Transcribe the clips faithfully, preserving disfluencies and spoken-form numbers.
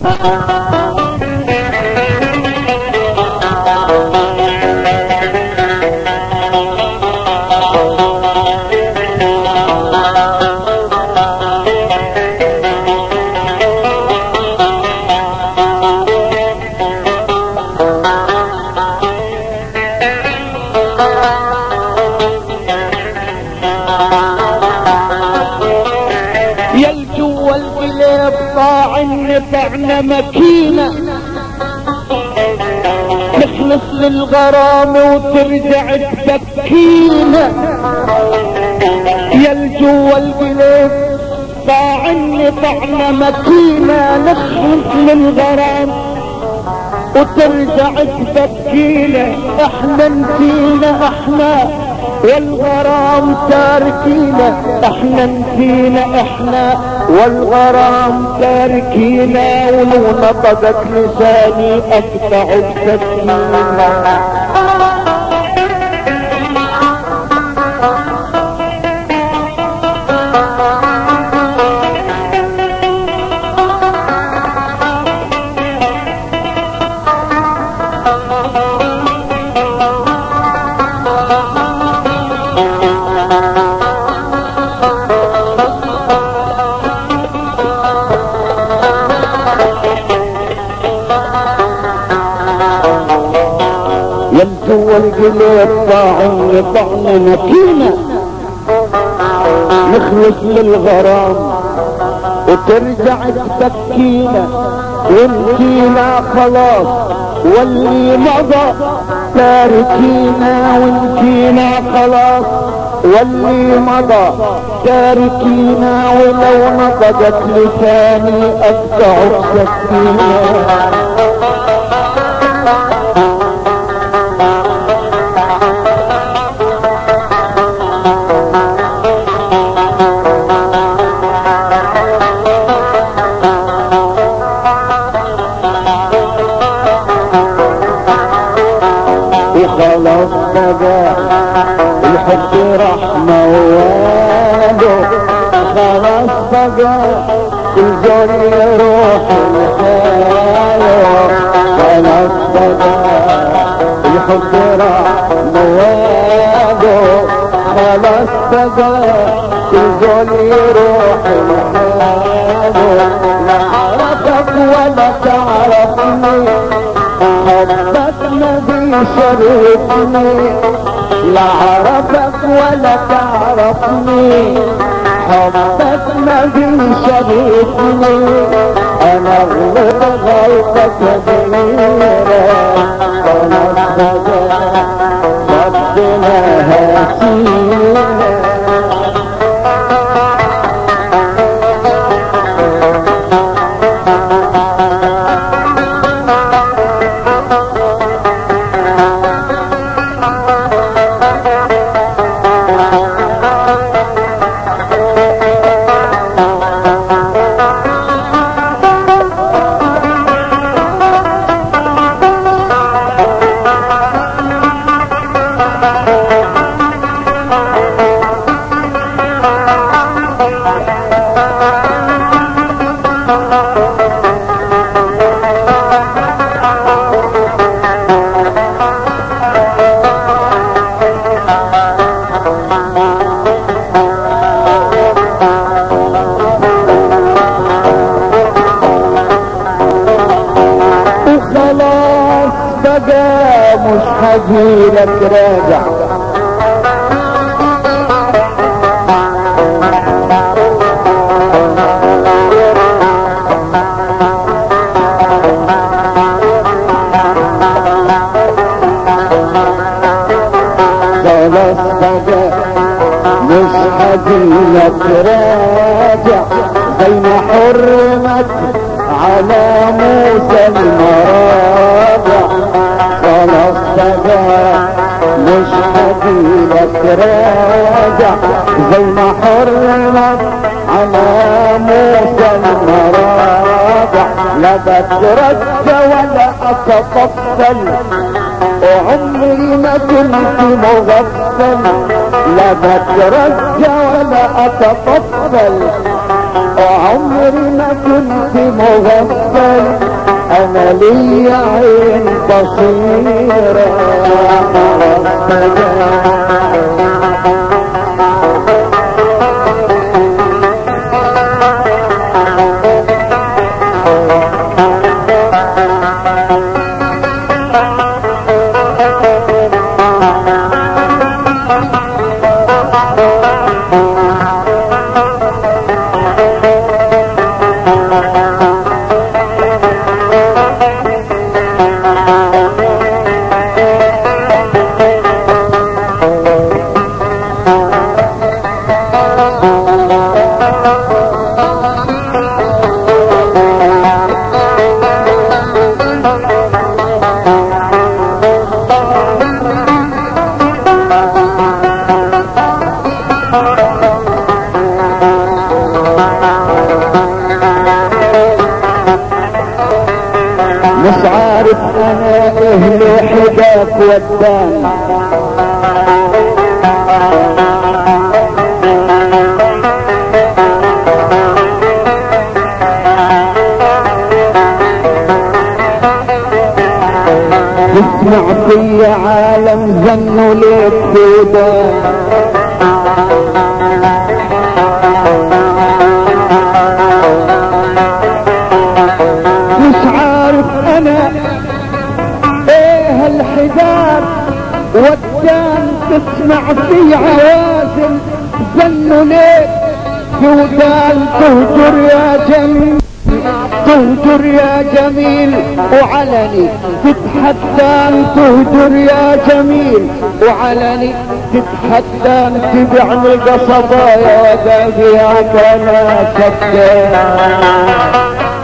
نفعنا مكينة نخلص للغرام وترجع تبكينا يا الجو القلب طاع نفعنا مكينة نخلص للغرام وترجع تبكينا احنا نسينا احنا والغرام تاركينا احنا نسينا احنا والغرام تاركينا ولو نطقك لساني اقطع بسكينة يلجو القلب طاعن طعن مكينة نخلص للغرام وترجع تبكينا ونجينا خلاص واللي مضى تاركينا ونجينا خلاص واللي مضى تاركينا ولو نطقت لساني اقطع بسكينة خلاص بقى الحب رحمة وواده خلاص بقى الزول يروح لحاله خلاص بقى الحب رحمة وواده خلاص بقى الزول يروح لحاله لا عرفك ولا تعرفني حبك نبي شرفني لا عرفك ولا تعرفني حبك نبي شرفني انا غلط غلطة كبيرة خلاص بقى ربنا هاتينا مش هجيلك راجع خلاص بقى مش هجيلك راجع زي ما حرمت على موسى المراجع خلاص بقى مش هجيلك راجع زي ما حرمت على موسى المراجع لا بترجى ولا اتطفل وعمري ما كنت مغفل لا بترجى ولا اتطفل عمري ما كنت مغفل انا لي عين بصيرة مش عارف انا اهل حداك ودان تسمع في عالم زنوا ليك فدان انا ايه الحجاب ودان تسمع في عوازل زنوا ليك في ودان تهجر يا جميل تهجر يا جميل وعلني تتحدان تهجر يا جميل وعلني تتحدان تبعني قصبايا وبابيعك انا سدان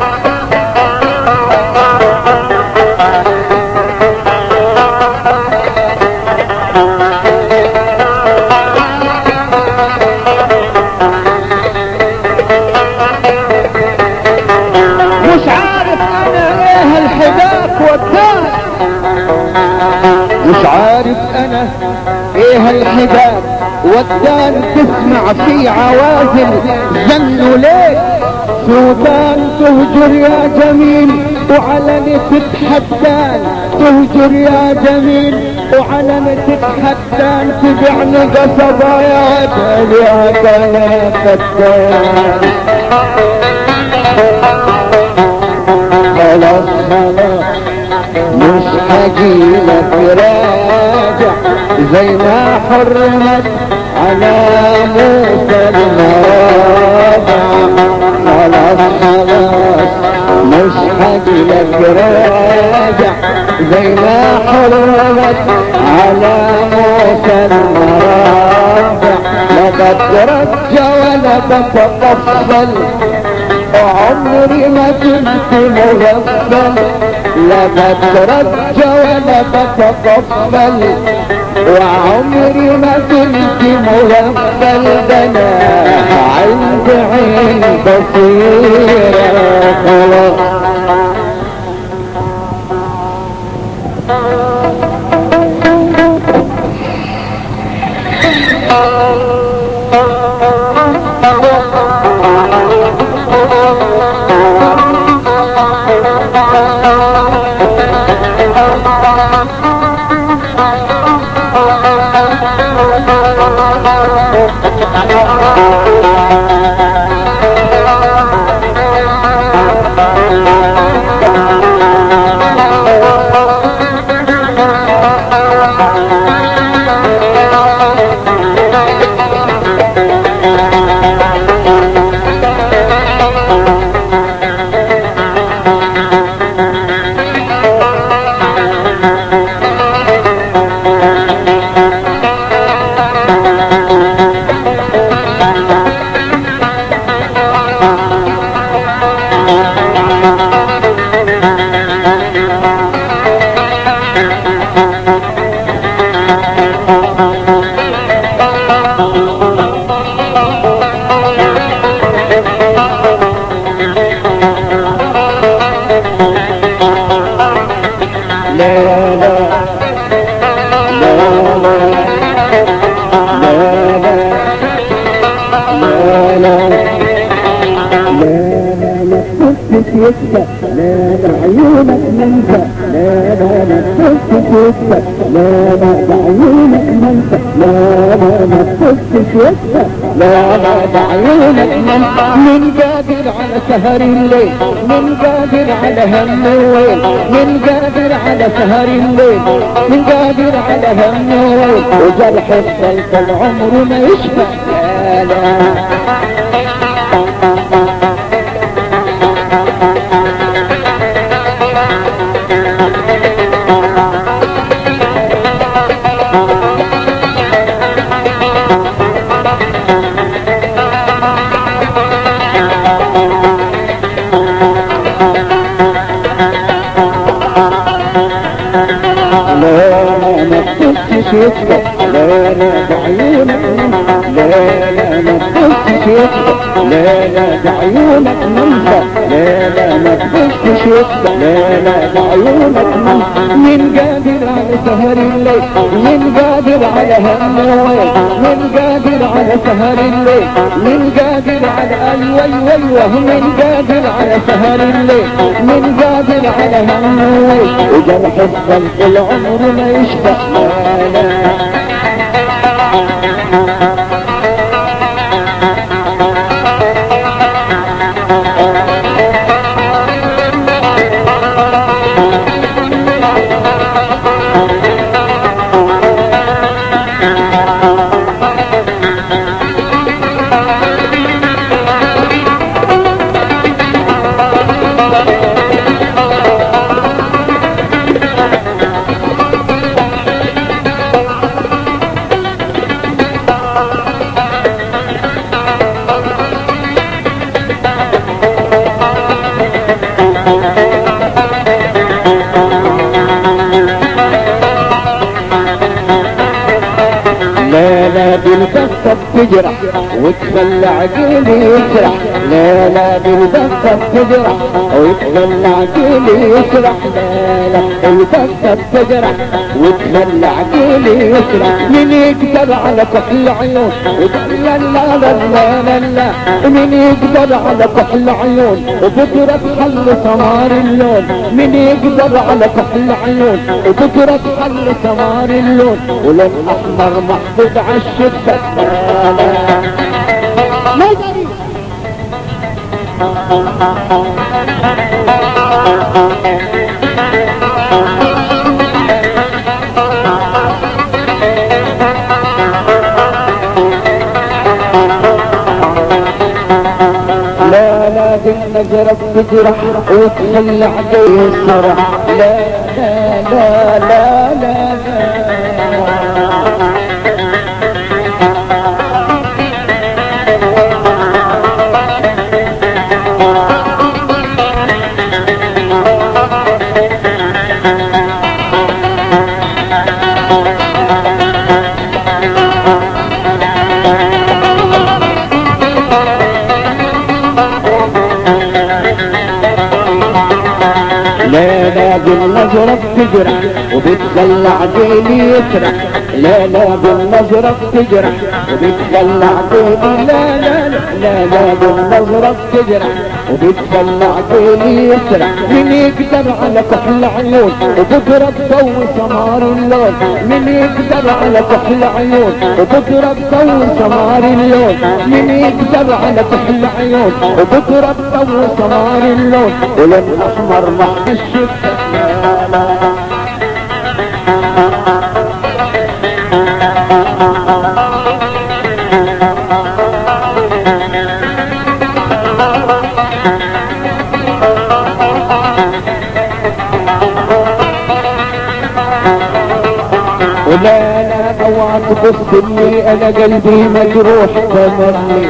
مش عارف انا ايه الحباب ودان تسمع في عوازل زنوا ليك سودان تهجر يا جميل وعلني تتحدان تهجر يا جميل وعلني تتحدان تبعني قصبا يا تبيعك يا فتان خلاص خلاص مش هجيلك راجع زي ما حرمت على موسى المراجع خلاص خلاص مش هجيلك راجع زي ما حرمت على موسى المراجع لا بترجى ولا بتطفل وعمري ما كنت مغفل لا بترجى ولا بتطفل وعمري ما كنت مغفل ده انا عند عين بصيرة خلاص Thank you. شفة لا بعيونك منسى لا لا ما تبص شفة لا لا بعيونك منسى لا لا ما تبص شفة لا لا بعيونك منسى من قادر على سهر الليل من قادر على هم الويل من قادر على سهر الليل من قادر على هم الويل وجرح الصلت العمر ما يشفى لا لا شفة لا لا بعيونك لا لا ما تبص شفة لا لا بعيونك منسى لا لا ما تبص شفة لا لا بعيونك منسى من قادر على سهر الليل من قادر على هم الويل من قادر على سهر الليل من قادر على ايوه ايوه من قادر على سهر الليل من قادر على هم الويل وجرح الصلب العمر ما يشفى لا لا بالبسة بتجرح وتخلى عقلي يسرح لا لا بالبسة بتجرح وتخلى عقلي يسرح لا لا بالبسة بتجرح وتخلى عقلي يسرح من يقدر على كحل عيون لا لا لا لا لا لا من يقدر على كحل عيون وبكرة حل سمار اللون من يقدر على كحل عيون وبكرة حل سمار اللون ولون احمر محفوظ عالشدة لا لا مجري لا لا بالنجرة بتجرح وتخلى عدي السرح لا لا لا لا لا, لا لا لا بالنظرة بتجرح وبتخلى عديلي يسرح لا لا بالنظرة بتجرح وبتخلى عديلي لا لا لا لا بالنظرة بتجرح وبتخلى عديلي يسرح من يقدر على كحل عيون وبكرة تضوي سمار اللون من يقدر على كحل عيون وبكرة تضوي سمار اللون من يقدر على كحل عيون وبكرة تضوي سمار اللون ولون احمر محب الشفة لا لا ولا لا اوعى تبص لي انا قلبي مجروح تملي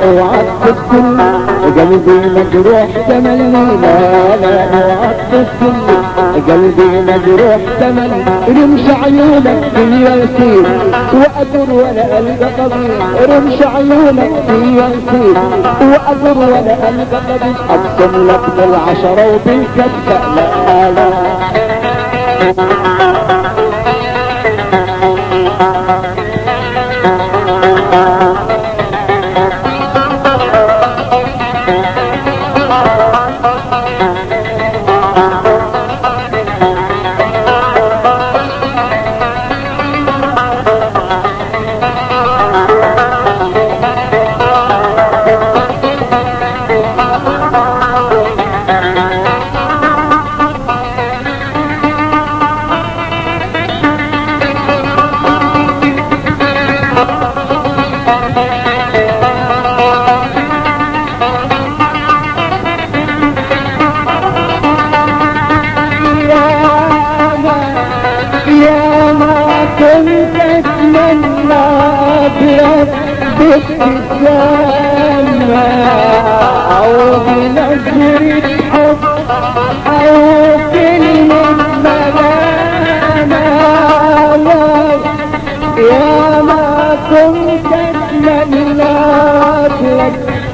اوعى تسكن قلبي مجروح تملي، لا لا اوعى تسكن قلبي مجروح تملي، رمش عيونك في ياسين واقدر ولا القى طبيب، رمش عيونك في ياسين واقدر ولا القى طبيب، اقسم لك بالعشرة وبالكفة لا لا. بالابتسامة أو بنظرة حب أو كلمة ملامة، يا ما كنت أتمنى لك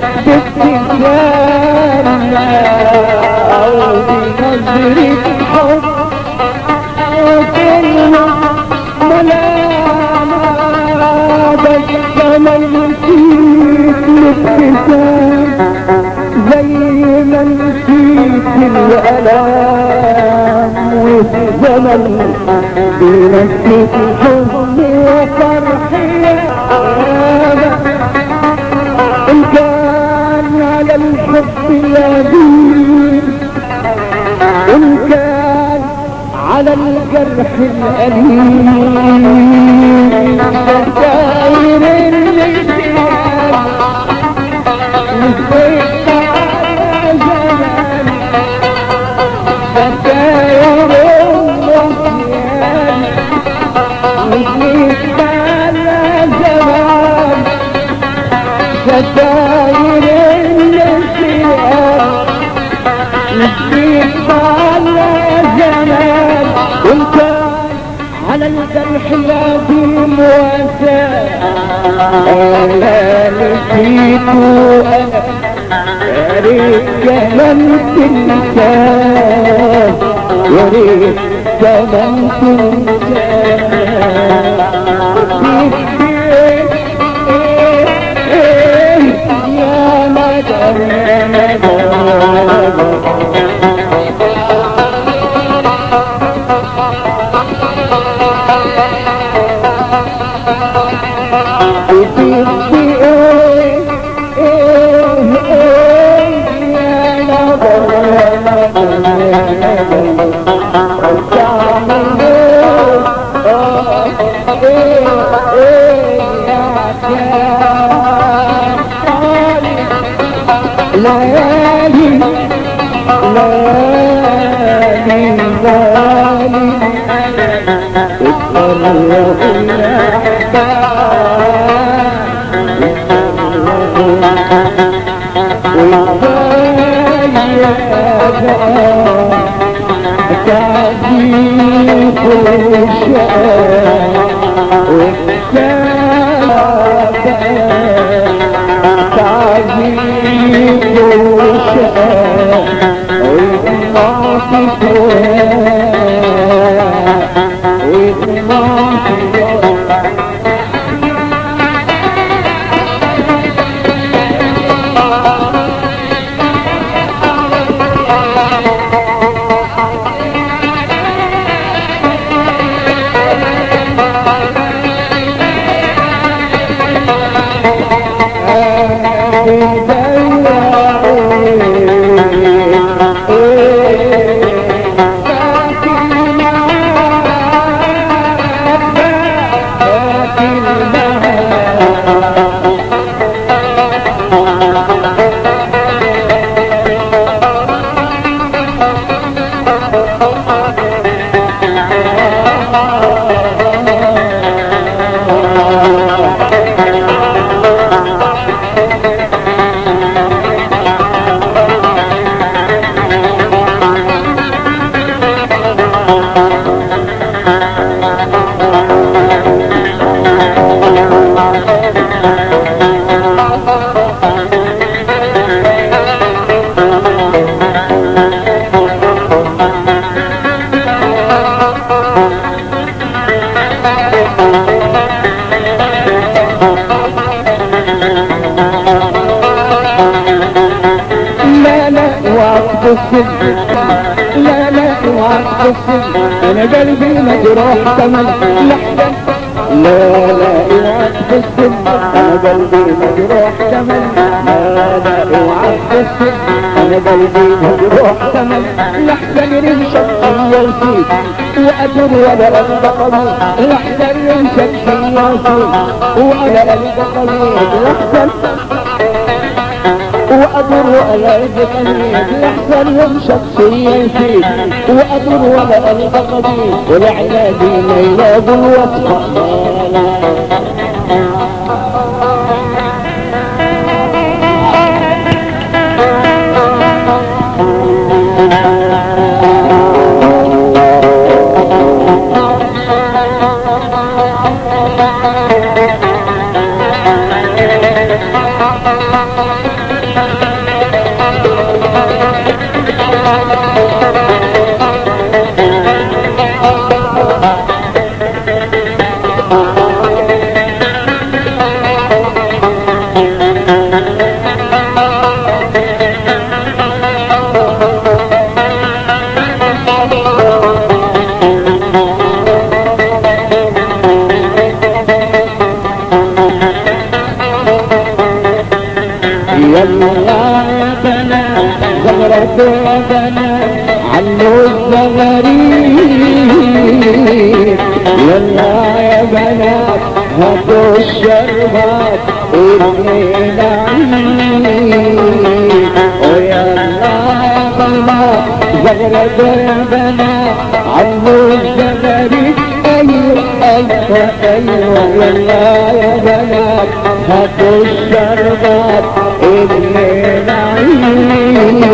بالابتسامة أو بنظرة حب أو كلمة ملامة، بس أنا نسيت الابتسام زي ما نسيت الألام، والزمن بينسيت الحزن وفرحي أنا، إن كان على الحب القديم إن كان على الجرح الأليم، ستاير النسيان نسيت على زمان، ستاير النسيان نسيت على زمان، ستاير النسيان نسيت على زمان، وانت على الجرح القديم واسع انا نسيت وانا يا ريت كمان تنساه، يا ريت كمان تنساه، يا مدى يا مدى ليالي ليالي ليالي اتفرقوا الأحباب تعزيف الشام والسلام تعزيف الشام والناطق والناطق Thank you. السن انا قلبي مجروح تمن لحظة لا لا اوعى تحسن انا قلبي مجروح تمن لا لا اوعى تحسن انا قلبي مجروح تمن لحظة رمشك يوسيك وأدر ولا ألبقني لحظة رمشك يوسيك وأنا ألبقني لحظة وأدر ولا ألبقني لحظة رمشك يوسيك وأدر ولا ألبقني ولعنادي ميلاد الوصفة بنا عنه الزغريب يلا يا بنات هاتوا الشربات ابنينا عيد ويلا يا بنات زغرد يا بنات عنه الزغريب ايوه ايوه ايوه يلا يا بنات هاتوا الشربات ابنينا عيد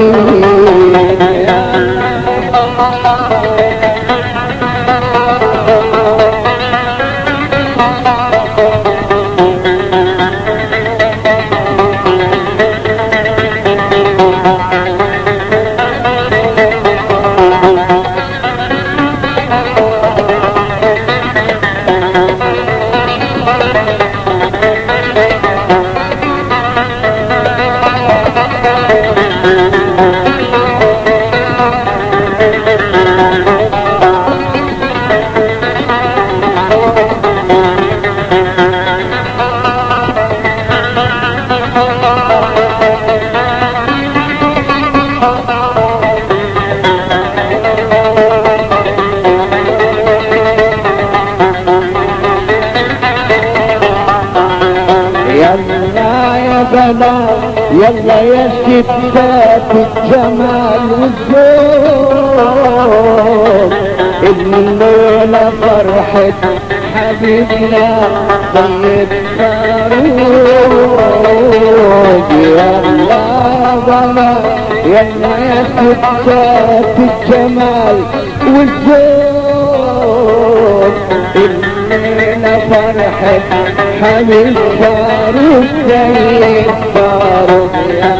يلا يا ستات الجمال والذوق الليلة فرحة حبيبنا طيب فاروق يلا بنا يلا يا ستات الجمال والذوق الليلة فرحة حبيب فاروق طيب فاروق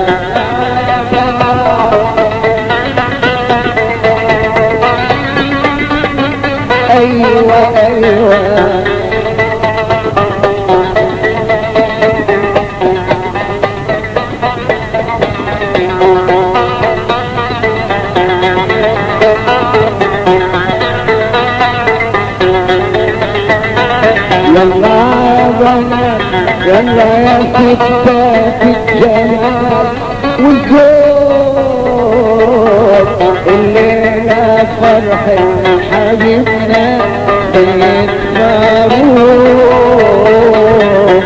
ايوه ايوه يلا يا بنات يلا يا ستات الجمال والذوق الليلة فرحة حبيبنا سيد فاروق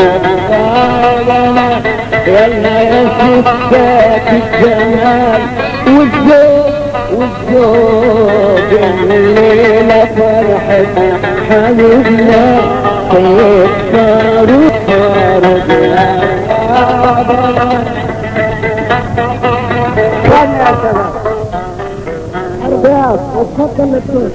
يلا يا ستات الجمال والذوق والذوق الليلة فرحة حبيبنا سيد فاروق فاروق يا الرياض وتفضل للدور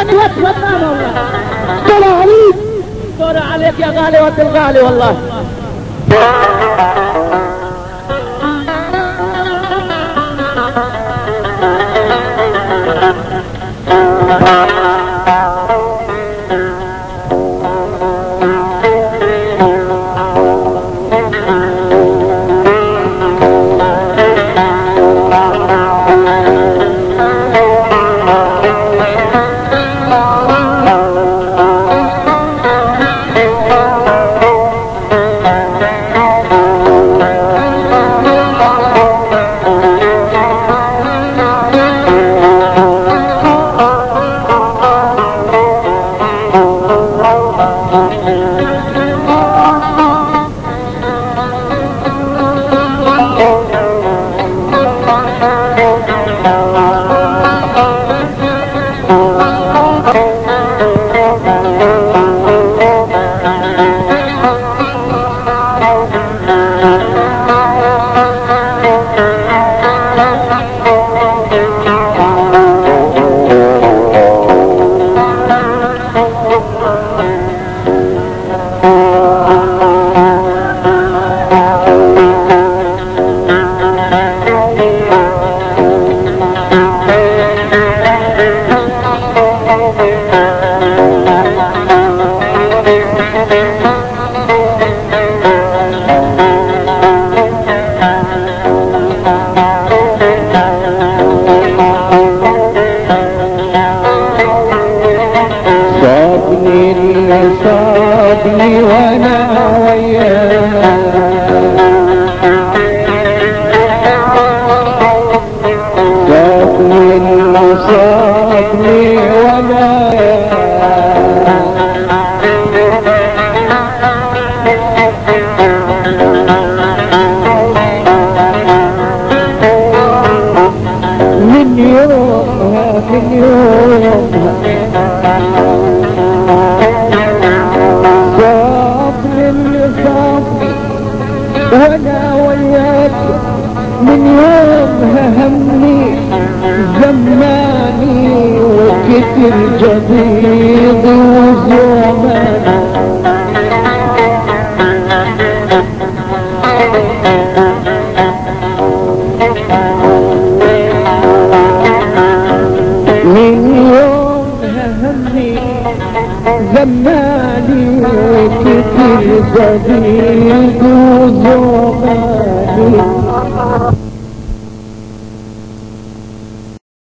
عليك واسود ماما والله. طلع عليك دور عليك يا غالي وانت الغالي والله. صابني وانا وياك صابني صابني وانا من يومها من يومها وانا وياك من يومها همي زماني وكتر جديد وزمان من يومها همي زماني وكتر جديد وزمان